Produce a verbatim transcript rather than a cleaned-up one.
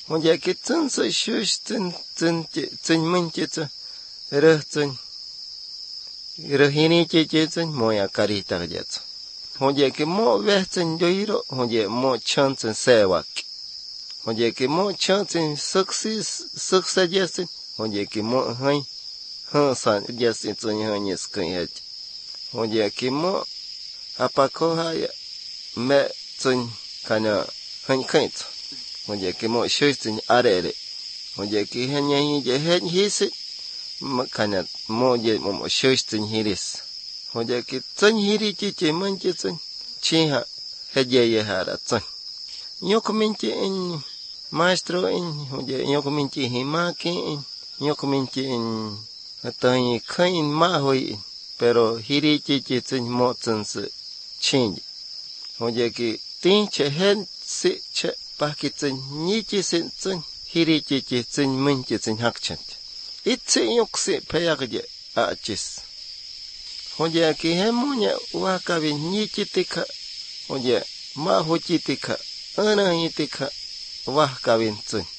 Hon je ki tsin so shush tsin tsin tsin min che tsin reh tsin reh hini che che tsin mo ya karita je tsin. Hon je ki mo veh tsin yoiro hon je mo chan tsin sewak. Hon je ki mo chan tsin suksi suksa je tsin hon je ki mo hain han san je tsin tsin han yes kan het. Hon je ki mo apako ha ya me tsin kana han kan tsin. Hon je ki mo shush tsin arere. Hon je ki hen ye je het hisi kana mo je mo shush tsin hiris. Hon je ki tsin hiri chi chi man chi tsin chi ha he je ye ha ra tsin. Nyok min chi in maestro in hon je nyok min chi himaki in nyok min chi in atani kain ma hoi pero hiri chi chi tsin mo tsin se chin. Hon je ki tin che hen si che pa ki tsin ni chi sin tsin hiri chi chi tsin min chi tsin hak chen. Itse nyok si payak je a chis. Hon je ki hen mo nya wa ka vi ni chi tika hon je ma ho chi tika ana hi tika wa ka vin tsin.